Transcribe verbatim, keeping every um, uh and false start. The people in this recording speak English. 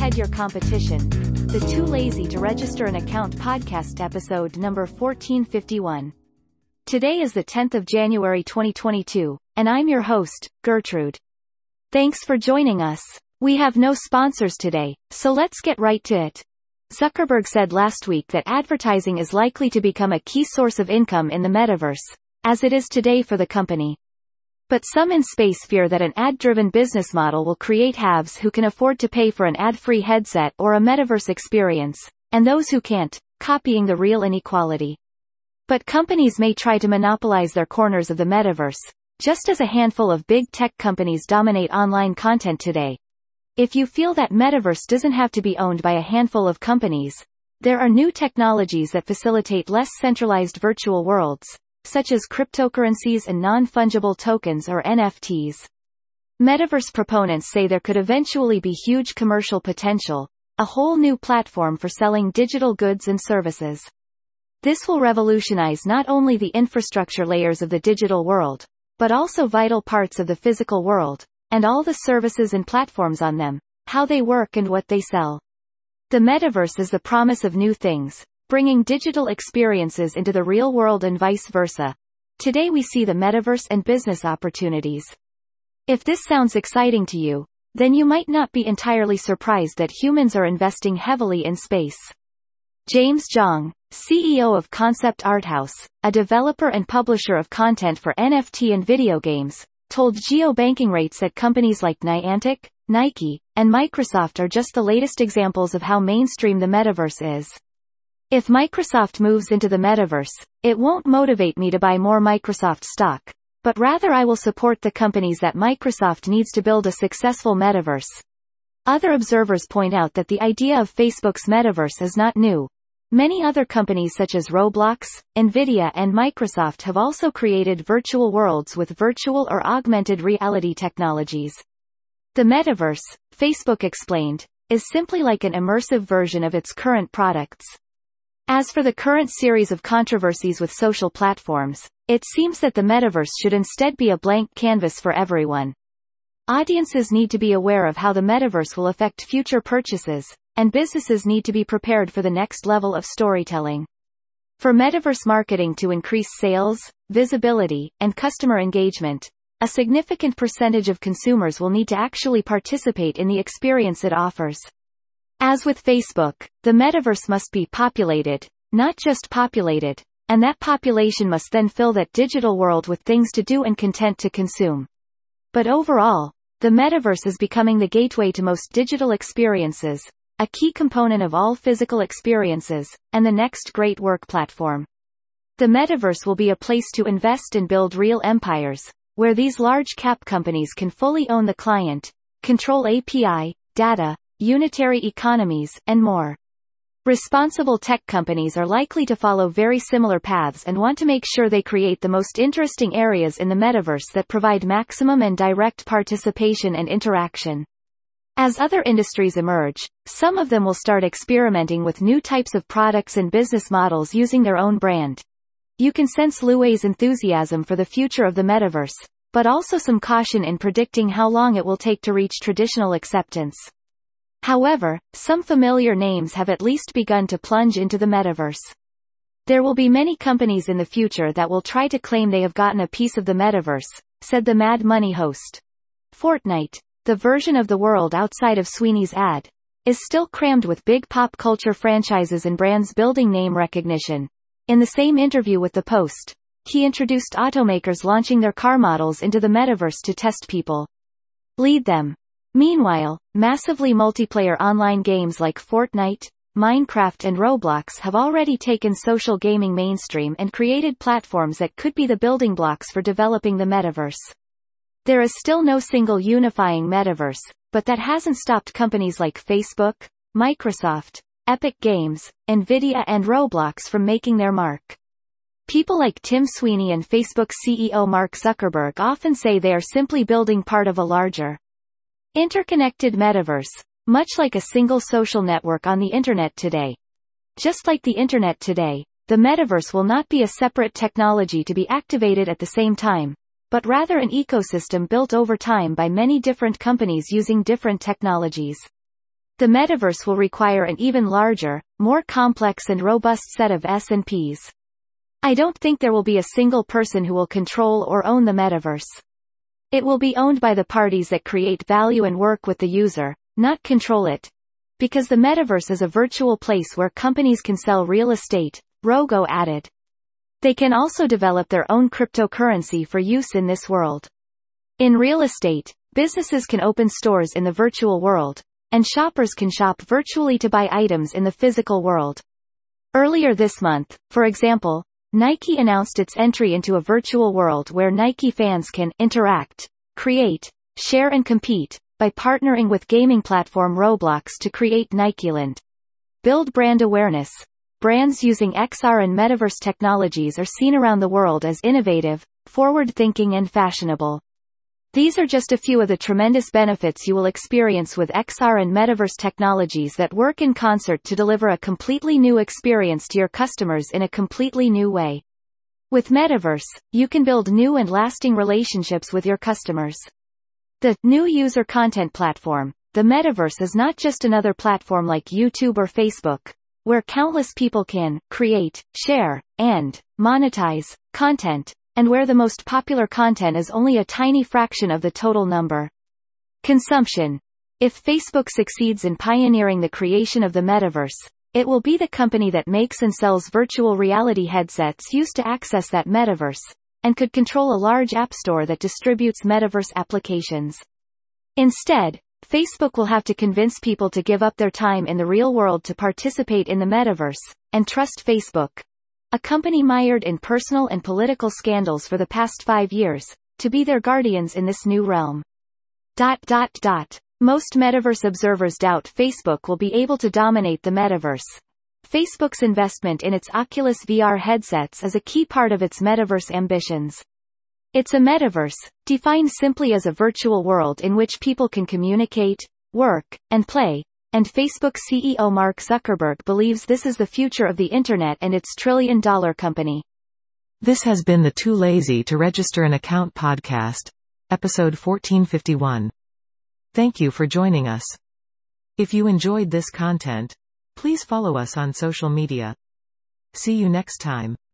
ahead your competition. The Too Lazy to Register an Account podcast episode number fourteen fifty-one. Today is the tenth of January twenty twenty-two, and I'm your host, Gertrude. Thanks for joining us. We have no sponsors today, so let's get right to it. Zuckerberg said last week that advertising is likely to become a key source of income in the metaverse, as it is today for the company. But some in space fear that an ad-driven business model will create haves who can afford to pay for an ad-free headset or a metaverse experience, and those who can't, copying the real inequality. But companies may try to monopolize their corners of the metaverse, just as a handful of big tech companies dominate online content today. If you feel that metaverse doesn't have to be owned by a handful of companies, there are new technologies that facilitate less centralized virtual worlds, such as cryptocurrencies and non-fungible tokens or N F Ts. Metaverse proponents say there could eventually be huge commercial potential, a whole new platform for selling digital goods and services. This will revolutionize not only the infrastructure layers of the digital world, but also vital parts of the physical world, and all the services and platforms on them, how they work and what they sell. The metaverse is the promise of new things, bringing digital experiences into the real world and vice versa. Today we see the metaverse and business opportunities. If this sounds exciting to you, then you might not be entirely surprised that humans are investing heavily in space. James Zhang, C E O of Concept Art House, a developer and publisher of content for N F T and video games, told geobanking rates at companies like Niantic, Nike, and Microsoft are just the latest examples of how mainstream the metaverse is. If Microsoft moves into the metaverse, it won't motivate me to buy more Microsoft stock, but rather I will support the companies that Microsoft needs to build a successful metaverse. Other observers point out that the idea of Facebook's metaverse is not new. Many other companies such as Roblox, Nvidia and Microsoft have also created virtual worlds with virtual or augmented reality technologies. The metaverse, Facebook explained, is simply like an immersive version of its current products. As for the current series of controversies with social platforms, it seems that the metaverse should instead be a blank canvas for everyone. Audiences need to be aware of how the metaverse will affect future purchases, and businesses need to be prepared for the next level of storytelling. For metaverse marketing to increase sales, visibility, and customer engagement, a significant percentage of consumers will need to actually participate in the experience it offers. As with Facebook, the metaverse must be populated, not just populated, and that population must then fill that digital world with things to do and content to consume. But overall, the metaverse is becoming the gateway to most digital experiences, a key component of all physical experiences, and the next great work platform. The metaverse will be a place to invest and build real empires, where these large-cap companies can fully own the client, control A P I, data, unitary economies, and more. Responsible tech companies are likely to follow very similar paths and want to make sure they create the most interesting areas in the metaverse that provide maximum and direct participation and interaction. As other industries emerge, some of them will start experimenting with new types of products and business models using their own brand. You can sense Lui's enthusiasm for the future of the metaverse, but also some caution in predicting how long it will take to reach traditional acceptance. However, some familiar names have at least begun to plunge into the metaverse. There will be many companies in the future that will try to claim they have gotten a piece of the metaverse, said the Mad Money host. Fortnite, the version of the world outside of Sweeney's ad, is still crammed with big pop culture franchises and brands building name recognition. In the same interview with The Post, he introduced automakers launching their car models into the metaverse to test people. Lead them. Meanwhile, massively multiplayer online games like Fortnite, Minecraft and Roblox have already taken social gaming mainstream and created platforms that could be the building blocks for developing the metaverse. There is still no single unifying metaverse, but that hasn't stopped companies like Facebook, Microsoft, Epic Games, Nvidia and Roblox from making their mark. People like Tim Sweeney and Facebook C E O Mark Zuckerberg often say they are simply building part of a larger, interconnected metaverse, much like a single social network on the Internet today. Just like the Internet today, the metaverse will not be a separate technology to be activated at the same time, but rather an ecosystem built over time by many different companies using different technologies. The metaverse will require an even larger, more complex and robust set of S and Ps. I don't think there will be a single person who will control or own the metaverse. It will be owned by the parties that create value and work with the user, not control it. Because the metaverse is a virtual place where companies can sell real estate, Rogo added. They can also develop their own cryptocurrency for use in this world. In real estate, businesses can open stores in the virtual world, and shoppers can shop virtually to buy items in the physical world. Earlier this month, for example, Nike announced its entry into a virtual world where Nike fans can interact, create, share and compete, by partnering with gaming platform Roblox to create Nikeland. Build brand awareness. Brands using X R and metaverse technologies are seen around the world as innovative, forward-thinking and fashionable. These are just a few of the tremendous benefits you will experience with X R and metaverse technologies that work in concert to deliver a completely new experience to your customers in a completely new way. With metaverse, you can build new and lasting relationships with your customers. The new user content platform, the metaverse, is not just another platform like YouTube or Facebook, where countless people can create, share, and monetize content, and where the most popular content is only a tiny fraction of the total number. Consumption. If Facebook succeeds in pioneering the creation of the metaverse, it will be the company that makes and sells virtual reality headsets used to access that metaverse, and could control a large app store that distributes metaverse applications. Instead, Facebook will have to convince people to give up their time in the real world to participate in the metaverse, and trust Facebook, a company mired in personal and political scandals for the past five years, to be their guardians in this new realm. Dot dot dot. Most metaverse observers doubt Facebook will be able to dominate the metaverse. Facebook's investment in its Oculus V R headsets is a key part of its metaverse ambitions. It's a metaverse, defined simply as a virtual world in which people can communicate, work, and play, and Facebook C E O Mark Zuckerberg believes this is the future of the Internet and its trillion-dollar company. This has been the Too Lazy to Register an Account podcast, episode fourteen fifty-one. Thank you for joining us. If you enjoyed this content, please follow us on social media. See you next time.